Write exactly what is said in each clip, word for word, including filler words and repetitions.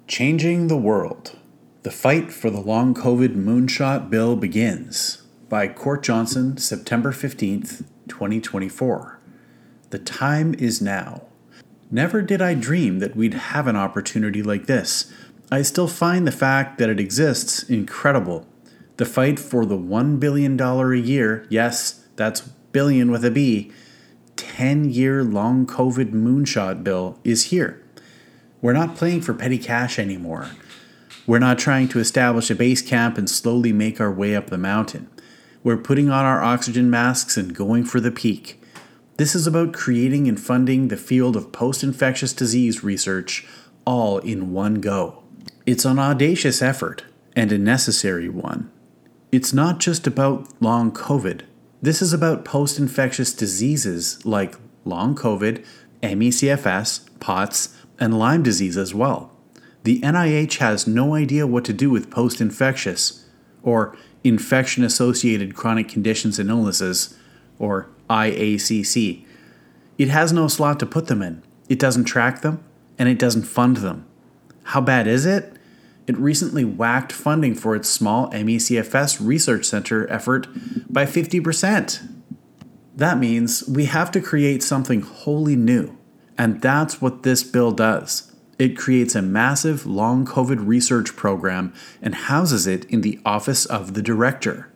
Changing the World. The Fight for the Long COVID Moonshot Bill Begins by Court Johnson, September fifteenth, twenty twenty-four. The time is now. Never did I dream that we'd have an opportunity like this. I still find the fact that it exists incredible. The fight for the one billion dollars a year, yes, that's billion with a B, ten-year long COVID moonshot bill is here. We're not playing for petty cash anymore. We're not trying to establish a base camp and slowly make our way up the mountain. We're putting on our oxygen masks and going for the peak. This is about creating and funding the field of post-infectious disease research all in one go. It's an audacious effort and a necessary one. It's not just about long COVID. This is about post-infectious diseases like long COVID, M E C F S, POTS, and Lyme disease as well. The N I H has no idea what to do with post-infectious, or infection-associated chronic conditions and illnesses, or I A C C. It has no slot to put them in. It doesn't track them, and it doesn't fund them. How bad is it? It recently whacked funding for its small M E C F S research center effort by fifty percent. That means we have to create something wholly new. And that's what this bill does. It creates a massive long COVID research program and houses it in the Office of the Director.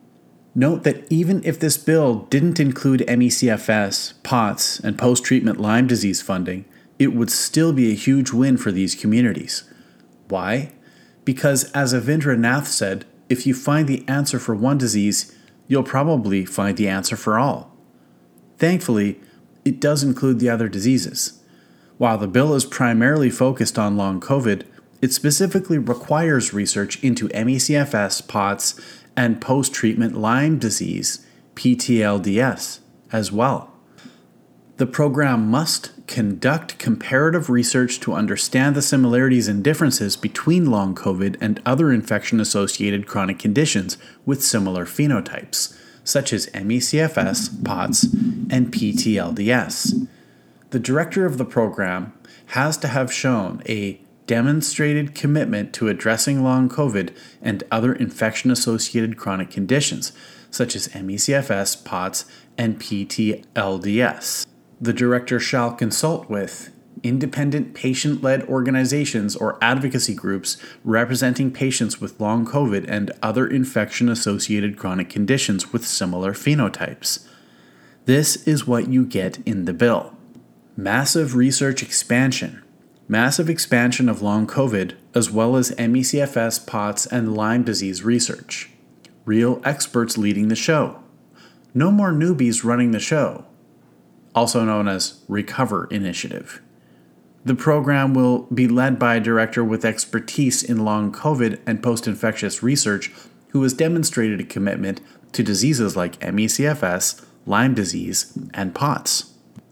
Note that even if this bill didn't include M E C F S, POTS, and post-treatment Lyme disease funding, it would still be a huge win for these communities. Why? Because as Avindra Nath said, if you find the answer for one disease, you'll probably find the answer for all. Thankfully, it does include the other diseases. While the bill is primarily focused on long COVID, it specifically requires research into M E C F S, POTS, and post-treatment Lyme disease, P T L D S, as well. The program must conduct comparative research to understand the similarities and differences between long COVID and other infection-associated chronic conditions with similar phenotypes, such as M E C F S, POTS, and P T L D S. The director of the program has to have shown a demonstrated commitment to addressing long COVID and other infection-associated chronic conditions, such as M E C F S, POTS, and P T L D S. The director shall consult with independent patient-led organizations or advocacy groups representing patients with long COVID and other infection-associated chronic conditions with similar phenotypes. This is what you get in the bill. Massive research expansion. Massive expansion of long COVID, as well as M E C F S, POTS, and Lyme disease research. Real experts leading the show. No more newbies running the show. Also known as Recover Initiative. The program will be led by a director with expertise in long COVID and post-infectious research who has demonstrated a commitment to diseases like M E C F S, Lyme disease, and POTS.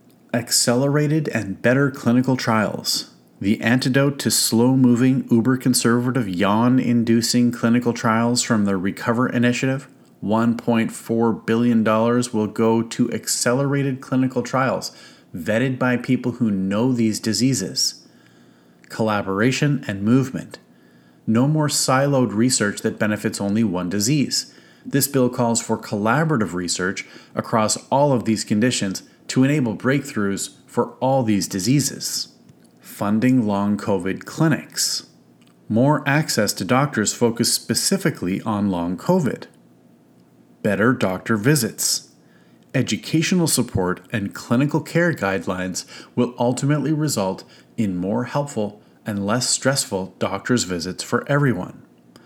Accelerated and better clinical trials. The antidote to slow-moving, uber-conservative, yawn-inducing clinical trials from the Recover Initiative, one point four billion dollars will go to accelerated clinical trials vetted by people who know these diseases. Collaboration and movement. No more siloed research that benefits only one disease. This bill calls for collaborative research across all of these conditions to enable breakthroughs for all these diseases. Funding long COVID clinics. More access to doctors focused specifically on long COVID. Better doctor visits. Educational support and clinical care guidelines will ultimately result in more helpful and less stressful doctor's visits for everyone.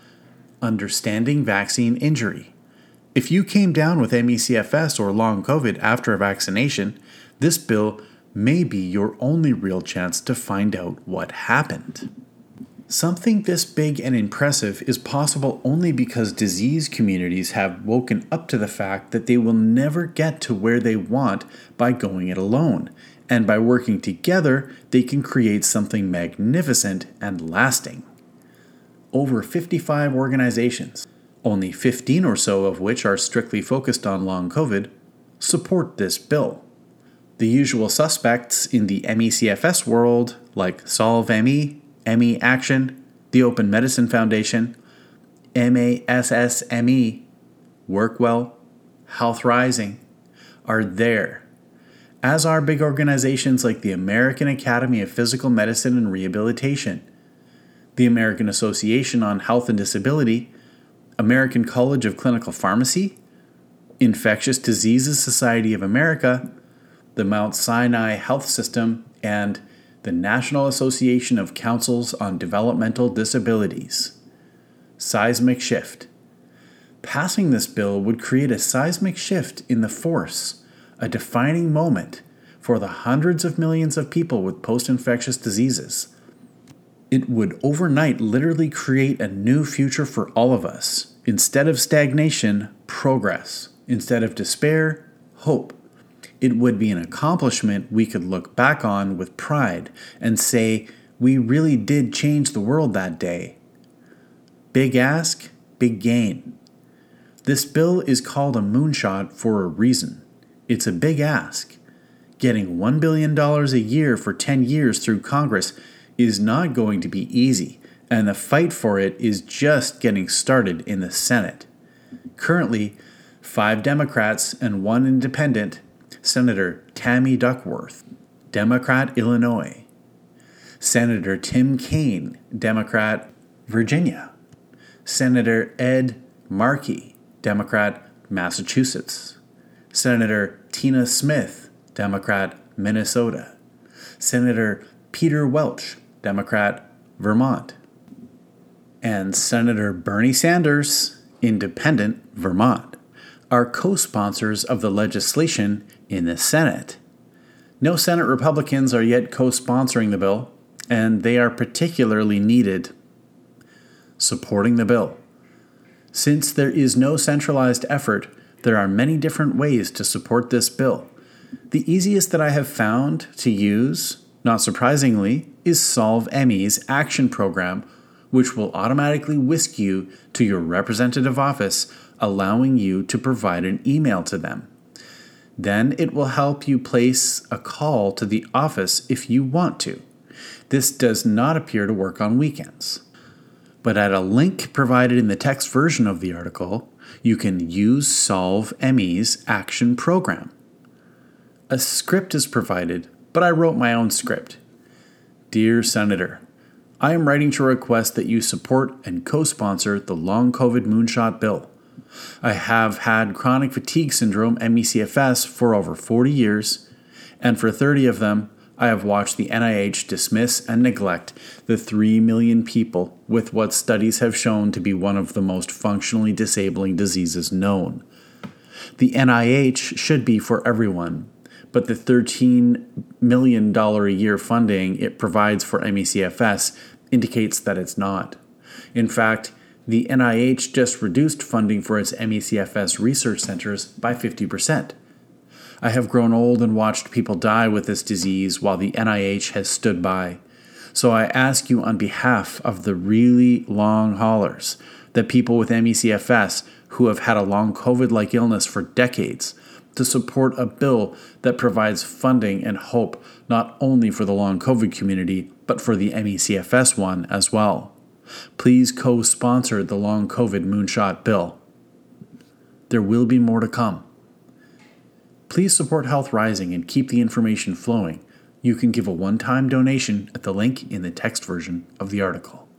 Understanding vaccine injury. If you came down with M E C F S or long COVID after a vaccination, this bill may be your only real chance to find out what happened. Something this big and impressive is possible only because disease communities have woken up to the fact that they will never get to where they want by going it alone, and by working together, they can create something magnificent and lasting. Over fifty-five organizations, only fifteen or so of which are strictly focused on long COVID, support this bill. The usual suspects in the M E C F S world, like Solve M E, M E Action, the Open Medicine Foundation, M A S S M E, Workwell, Health Rising are there, as are big organizations like the American Academy of Physical Medicine and Rehabilitation, the American Association on Health and Disability, American College of Clinical Pharmacy, Infectious Diseases Society of America, the Mount Sinai Health System, and the National Association of Councils on Developmental Disabilities. Seismic shift. Passing this bill would create a seismic shift in the force, a defining moment for the hundreds of millions of people with post-infectious diseases. It would overnight literally create a new future for all of us. Instead of stagnation, progress. Instead of despair, hope. It would be an accomplishment we could look back on with pride and say, we really did change the world that day. Big ask, big gain. This bill is called a moonshot for a reason. It's a big ask. Getting one billion dollars a year for ten years through Congress is not going to be easy, and the fight for it is just getting started in the Senate. Currently, five Democrats and one independent, Senator Tammy Duckworth, Democrat, Illinois, Senator Tim Kaine, Democrat, Virginia, Senator Ed Markey, Democrat, Massachusetts, Senator Tina Smith, Democrat, Minnesota, Senator Peter Welch, Democrat, Vermont, and Senator Bernie Sanders, Independent, Vermont, are co-sponsors of the legislation in the Senate. No Senate Republicans are yet co-sponsoring the bill, and they are particularly needed. Supporting the bill. Since there is no centralized effort, there are many different ways to support this bill. The easiest that I have found to use, not surprisingly, is SolveME's action program, which will automatically whisk you to your representative office, allowing you to provide an email to them. Then it will help you place a call to the office if you want to. This does not appear to work on weekends. But at a link provided in the text version of the article, you can use SolveME's action program. A script is provided, but I wrote my own script. Dear Senator, I am writing to request that you support and co-sponsor the Long COVID Moonshot Bill. I have had chronic fatigue syndrome, M E C F S, for over forty years, and for thirty of them, I have watched the N I H dismiss and neglect the three million people with what studies have shown to be one of the most functionally disabling diseases known. The N I H should be for everyone, but the thirteen million dollars a year funding it provides for M E C F S indicates that it's not. In fact, the N I H just reduced funding for its M E C F S research centers by fifty percent. I have grown old and watched people die with this disease while the N I H has stood by. So I ask you on behalf of the really long haulers, the people with M E C F S who have had a long COVID-like illness for decades, to support a bill that provides funding and hope not only for the long COVID community, but for the M E C F S one as well. Please co-sponsor the Long COVID Moonshot Bill. There will be more to come. Please support Health Rising and keep the information flowing. You can give a one-time donation at the link in the text version of the article.